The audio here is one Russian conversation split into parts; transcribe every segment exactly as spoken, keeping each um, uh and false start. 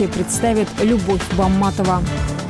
Представит Любовь Бамматова.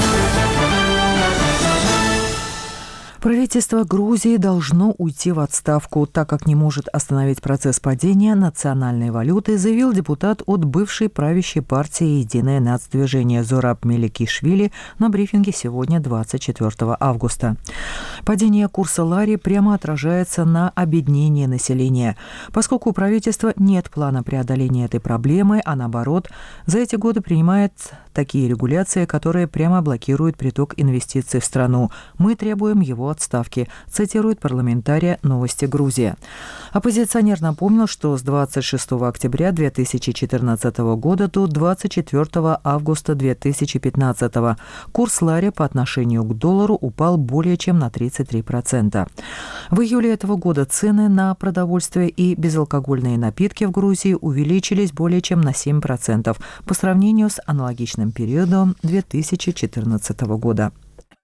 Правительство Грузии должно уйти в отставку, так как не может остановить процесс падения национальной валюты, заявил депутат от бывшей правящей партии «Единое нацдвижение» Зораб Меликишвили на брифинге сегодня, двадцать четвёртого августа. Падение курса лари прямо отражается на обеднении населения. Поскольку у правительства нет плана преодоления этой проблемы, а наоборот, за эти годы принимает такие регуляции, которые прямо блокируют приток инвестиций в страну. Мы требуем его отставки, цитирует парламентария «Новости Грузия». Оппозиционер напомнил, что с двадцать шестого октября две тысячи четырнадцатого года до двадцать четвёртого августа две тысячи пятнадцатого курс лари по отношению к доллару упал более чем на тридцать три процента. В июле этого года цены на продовольствие и безалкогольные напитки в Грузии увеличились более чем на семь процентов по сравнению с аналогичным периодом две тысячи четырнадцатого года.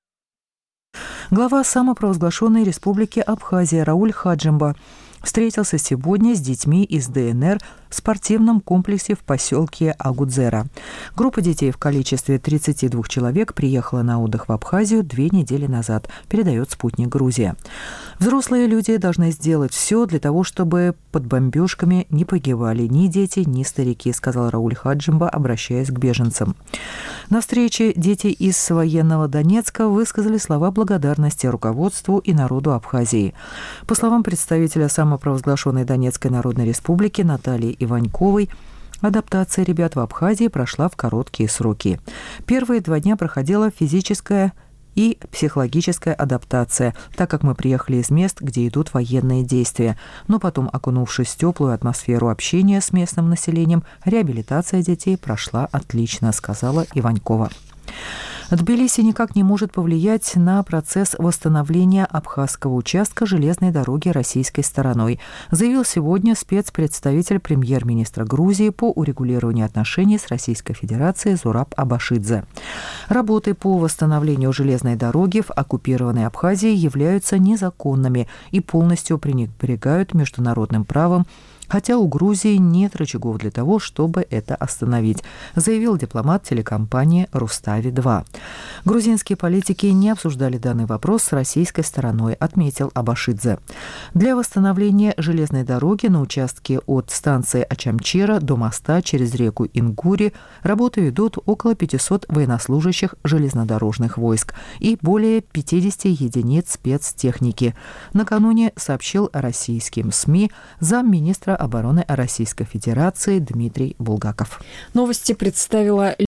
Глава самопровозглашенной республики Абхазия Рауль Хаджимба встретился сегодня с детьми из ДНР в спортивном комплексе в поселке Агудзера. Группа детей в количестве тридцати двух человек приехала на отдых в Абхазию две недели назад, передает «Спутник Грузия». Взрослые люди должны сделать все для того, чтобы под бомбежками не погибали ни дети, ни старики, сказал Рауль Хаджимба, обращаясь к беженцам. На встрече дети из военного Донецка высказали слова благодарности руководству и народу Абхазии. По словам представителя самопровозглашенной Донецкой Народной Республики Натальи Иваньковой, адаптация ребят в Абхазии прошла в короткие сроки. Первые два дня проходила физическая и психологическая адаптация, так как мы приехали из мест, где идут военные действия. Но потом, окунувшись в теплую атмосферу общения с местным населением, реабилитация детей прошла отлично, сказала Иванькова. Тбилиси никак не может повлиять на процесс восстановления абхазского участка железной дороги российской стороной, заявил сегодня спецпредставитель премьер-министра Грузии по урегулированию отношений с Российской Федерацией Зураб Абашидзе. Работы по восстановлению железной дороги в оккупированной Абхазии являются незаконными и полностью пренебрегают международным правом, хотя у Грузии нет рычагов для того, чтобы это остановить, заявил дипломат телекомпании «Рустави-два». Грузинские политики не обсуждали данный вопрос с российской стороной, отметил Абашидзе. Для восстановления железной дороги на участке от станции Ачамчира до моста через реку Ингури работы ведут около пятисот военнослужащих железнодорожных войск и более пятидесяти единиц спецтехники. Накануне сообщил российским СМИ замминистра обороны Российской Федерации Дмитрий Булгаков. Новости представила